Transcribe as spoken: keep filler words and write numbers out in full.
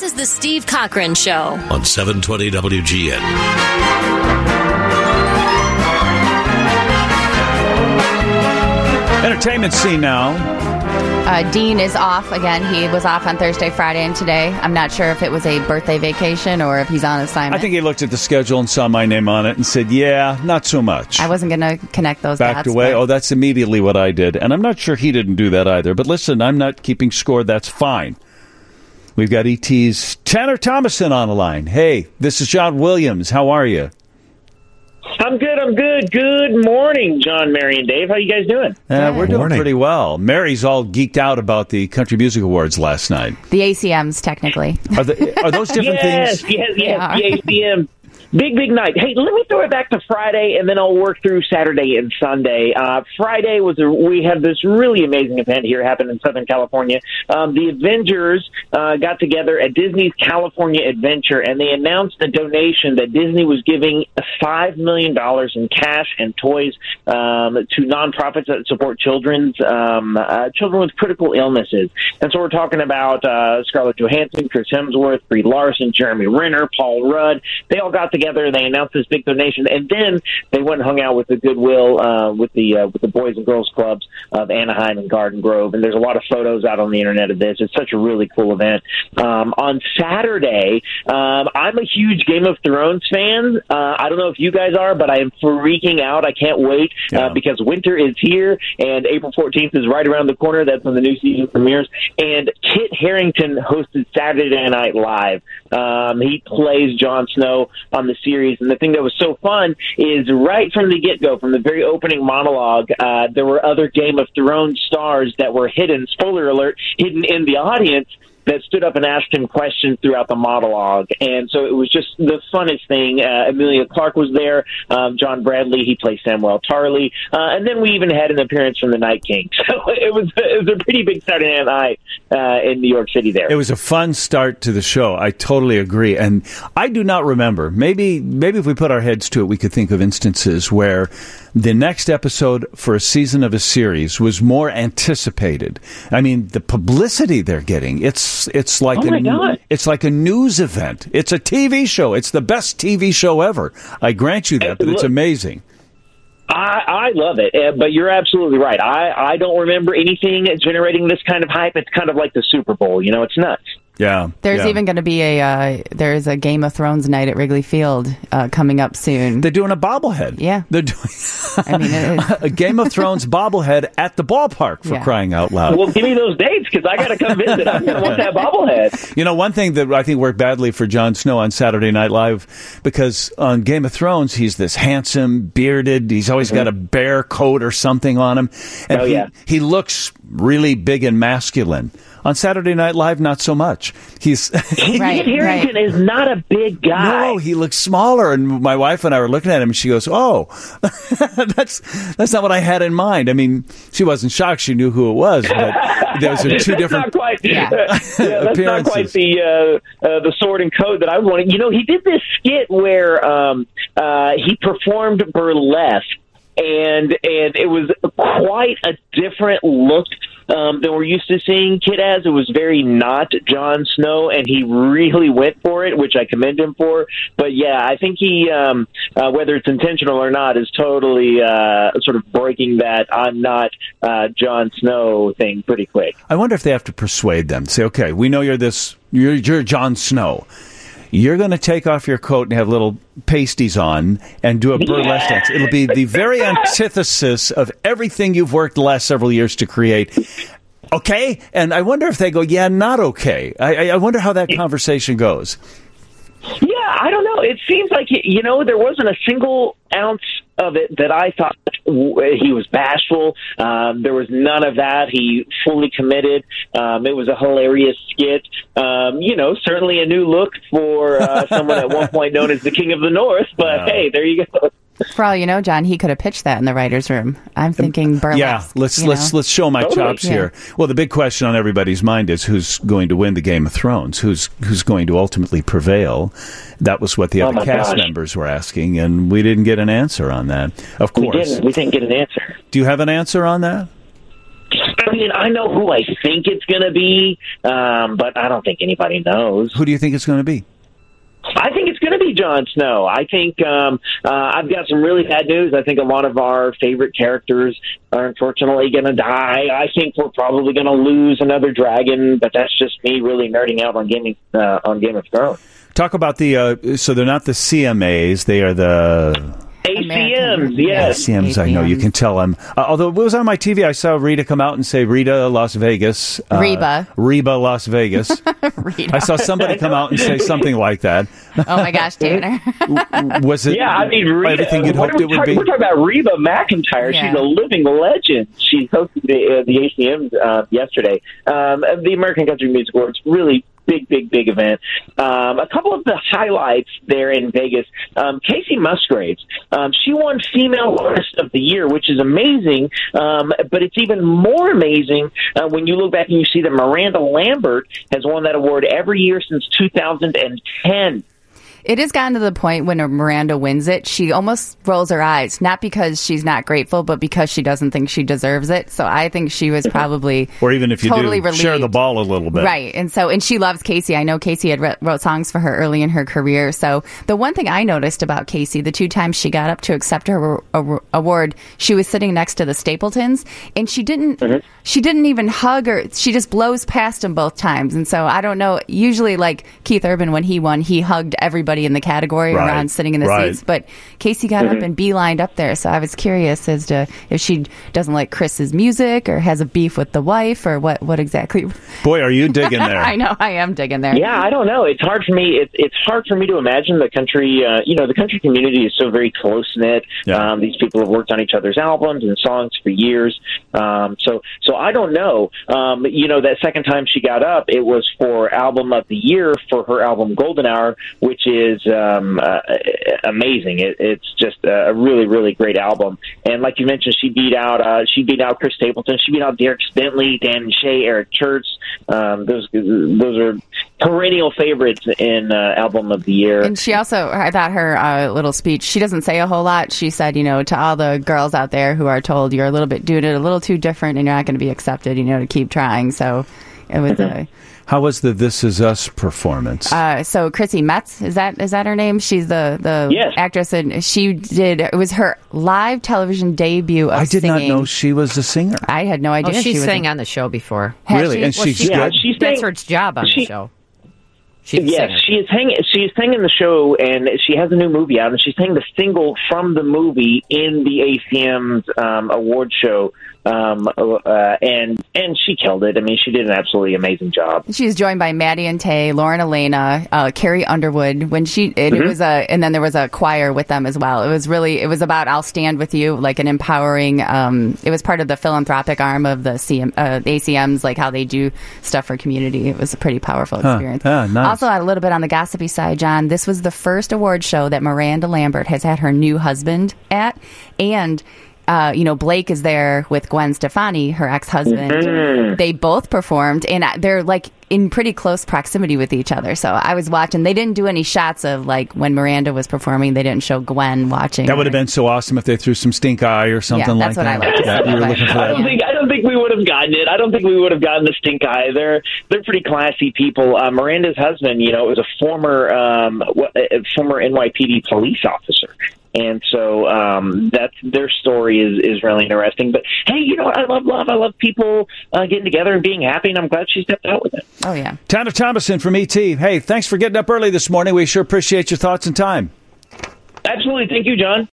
This is the Steve Cochran Show on seven twenty W G N. Entertainment scene now. Uh, Dean is off again. He was off on Thursday, Friday, and today. I'm not sure if it was a birthday vacation or if he's on assignment. I think he looked at the schedule and saw my name on it and said, yeah, not so much. I wasn't going to connect those Backed dots. away. But... Oh, that's immediately what I did. And I'm not sure he didn't do that either. But listen, I'm not keeping score. That's fine. We've got E T's Tanner Thomason on the line. Hey, this is John Williams. How are you? I'm good, I'm good. Good morning, John, Mary, and Dave. How you guys doing? Uh, we're doing morning. pretty well. Mary's all geeked out about the Country Music Awards last night. The A C Ms, technically. Are, the, are those different yes, things? Yes, yes, Yeah. the A C M. Big, big night. Hey, let me throw it back to Friday, and then I'll work through Saturday and Sunday. Uh, Friday was a, we had this really amazing event here happen in Southern California. Um, the Avengers uh, got together at Disney's California Adventure, and they announced a donation that Disney was giving five million dollars in cash and toys um, to nonprofits that support children's um, uh, children with critical illnesses. And so we're talking about uh, Scarlett Johansson, Chris Hemsworth, Brie Larson, Jeremy Renner, Paul Rudd. They all got together. They announced this big donation, and then they went and hung out with the Goodwill, uh, with the uh, with the Boys and Girls Clubs of Anaheim and Garden Grove. And there's a lot of photos out on the internet of this. It's such a really cool event. Um, on Saturday, um, I'm a huge Game of Thrones fan. Uh, I don't know if you guys are, but I am freaking out. I can't wait uh, Yeah. because winter is here, and April fourteenth is right around the corner. That's when the new season premieres. And Kit Harington hosted Saturday Night Live. Um, he plays Jon Snow on the series, and the thing that was so fun is right from the get-go, from the very opening monologue, uh, there were other Game of Thrones stars that were hidden, spoiler alert, hidden in the audience that stood up and asked him questions throughout the monologue. And so it was just the funnest thing. Uh, Emilia Clarke was there. Um, John Bradley, he plays Samuel Tarly. Uh, and then we even had an appearance from the Night King. So it was, it was a pretty big Saturday night uh, in New York City there. It was a fun start to the show. I totally agree. And I do not remember. Maybe maybe if we put our heads to it, we could think of instances where the next episode for a season of a series was more anticipated. I mean, the publicity they're getting, it's it's like Oh my a God. it's like a news event. It's a T V show. It's the best T V show ever. I grant you that, but it's Look, amazing. I, I love it, uh, but you're absolutely right. I, I don't remember anything generating this kind of hype. It's kind of like the Super Bowl. You know, it's nuts. Yeah. There's yeah. even going to be a uh, there's a Game of Thrones night at Wrigley Field uh, coming up soon. They're doing a bobblehead. Yeah. They're doing I mean, it is. a Game of Thrones bobblehead at the ballpark, for Yeah. crying out loud. Well, give me those dates because I got to come visit. I'm going to want that bobblehead. You know, one thing that I think worked badly for Jon Snow on Saturday Night Live, because on Game of Thrones, he's this handsome, bearded, he's always got a bear coat or something on him. And Oh, he, yeah. he looks really big and masculine. On Saturday Night Live, not so much. He's Right, Kit Harington right. is not a big guy. no, he looks smaller. And my wife and I were looking at him, and she goes, "Oh, that's that's not what I had in mind." I mean, she wasn't shocked; she knew who it was. But those are two That's different. Not quite, Yeah. yeah, that's not quite appearances. the uh, uh, the sword and code that I was wanting. You know, he did this skit where um, uh, he performed burlesque, and and it was quite a different look um, than we're used to seeing Kit as. It was very not Jon Snow, and he really went for it, which I commend him for. But yeah, I think he, um, uh, whether it's intentional or not, is totally uh, sort of breaking that I'm not uh, Jon Snow thing pretty quick. I wonder if they have to persuade them. Say, okay, we know you're this. You're, you're Jon Snow. You're going to take off your coat and have little pasties on and do a burlesque dance. It'll be the very antithesis of everything you've worked the last several years to create. Okay? And I wonder if they go, yeah, not okay. I, I wonder how that conversation goes. Yeah, I don't know. It seems like, you know, there wasn't a single ounce of it that I thought he was bashful. Um, there was none of that. He fully committed. Um, it was a hilarious skit. Um, you know, certainly a new look for uh, someone at one point known as the King of the North. But Wow. hey, there you go. For all you know, John, he could have pitched that in the writer's room. I'm thinking burlesque. Yeah, let's you let's know? let's show my Totally. chops Yeah. here. Well, the big question on everybody's mind is who's going to win the Game of Thrones? Who's who's going to ultimately prevail? That was what the Oh other my cast gosh. members were asking, and we didn't get an answer on that. Of We course. didn't. We didn't get an answer. Do you have an answer on that? I mean, mean, I know who I think it's going to be, um, but I don't think anybody knows. Who do you think it's going to be? I think it's going to be Jon Snow. I think um, uh, I've got some really bad news. I think a lot of our favorite characters are unfortunately going to die. I think we're probably going to lose another dragon, but that's just me really nerding out on Game uh, on Game of Thrones. Talk about the. Uh, so they're not the C M As; they are the. A C Ms, yes. A C Ms, I know. You can tell them. Uh, although it was on my T V, I saw Rita come out and say, Rita, Las Vegas. Uh, Reba. Reba, Las Vegas. Rita. I saw somebody come out and say something like that. Oh, my gosh, Tanner. Was it Yeah, I mean, Rita, everything you'd hoped it would talk, be? We're talking about Reba McEntire. Yeah. She's a living legend. She hosted the, uh, the A C Ms uh, yesterday. Um, the American Country Music Awards, really big, big, big event. Um, a couple of the highlights there in Vegas. Um, Casey Musgraves, um, she won Female Artist of the Year, which is amazing, um, but it's even more amazing uh, when you look back and you see that Miranda Lambert has won that award every year since two thousand ten. It has gotten to the point when Miranda wins it, she almost rolls her eyes, not because she's not grateful, but because she doesn't think she deserves it. So I think she was probably Or even if you totally do, relieved. share the ball a little bit. Right. And so, and she loves Casey. I know Casey had re- wrote songs for her early in her career. So the one thing I noticed about Casey, the two times she got up to accept her a- award, she was sitting next to the Stapletons, and she didn't, mm-hmm. she didn't even hug her. She just blows past him both times. And so I don't know. Usually, like Keith Urban, when he won, he hugged everybody in the category right. around sitting in the right. seats. But Casey got mm-hmm. up and beelined up there. So I was curious as to if she doesn't like Chris's music or has a beef with the wife or what, what exactly. Boy, are you digging there. I know, I am digging there. Yeah, I don't know. It's hard for me. It, it's hard for me to imagine the country. Uh, you know, the country community is so very close knit. Yeah. Um, these people have worked on each other's albums and songs for years. Um, so, so I don't know. Um, you know, that second time she got up, it was for Album of the Year for her album Golden Hour, which is um, uh, amazing. It, it's just a really, really great album. And like you mentioned, she beat out uh, she beat out Chris Stapleton. She beat out Derek Bentley, Dan Shea, Eric Church. Um, those those are perennial favorites in uh, Album of the Year. And she also, I thought her uh, little speech, she doesn't say a whole lot. She said, you know, to all the girls out there who are told you're a little bit doing it a little too different and you're not going to be accepted, you know, to keep trying. So it was a. How was the This Is Us performance? Uh, so Chrissy Metz, is that is that her name? She's the, the yes. actress, and she did, it was her live television debut of I did singing. not know she was a singer. I had no idea. Oh, she, she was sang a, on the show before. Really? she? And Well, she's she- good? Yeah, she's That's sang- her job on she- the show. She's a Yes, singer. she is hanging. She is singing the show, and she has a new movie out, and she's sang the single from the movie in the A C M's um, award show, um, uh, and and she killed it. I mean, she did an absolutely amazing job. She's joined by Maddie and Tay, Lauren Elena, uh, Carrie Underwood. When she, it, Mm-hmm. it was a, and then there was a choir with them as well. It was really, it was about "I'll Stand with You," like an empowering. Um, it was part of the philanthropic arm of the C M, uh, A C Ms, like how they do stuff for community. It was a pretty powerful experience. Ah, nice. Also, a little bit on the gossipy side, John. This was the first award show that Miranda Lambert has had her new husband at, and. Uh, you know, Blake is there with Gwen Stefani, her ex-husband. Mm-hmm. They both performed, and they're like in pretty close proximity with each other. So I was watching. They didn't do any shots of like when Miranda was performing. They didn't show Gwen watching. That would her. have been so awesome if they threw some stink eye or something Yeah, that's like what I that. like to Yeah, see. you were looking for I that. don't think I don't think we would have gotten it. I don't think we would have gotten the stink eye. They're they're pretty classy people. Uh, Miranda's husband, you know, was a former um, what, a former N Y P D police officer. And so um, that's their story is, is really interesting. But hey, you know what? I love love. I love people uh, getting together and being happy, and I'm glad she stepped out with it. Oh yeah. Tanner Thomason from E T. Hey, thanks for getting up early this morning. We sure appreciate your thoughts and time. Absolutely. Thank you, John.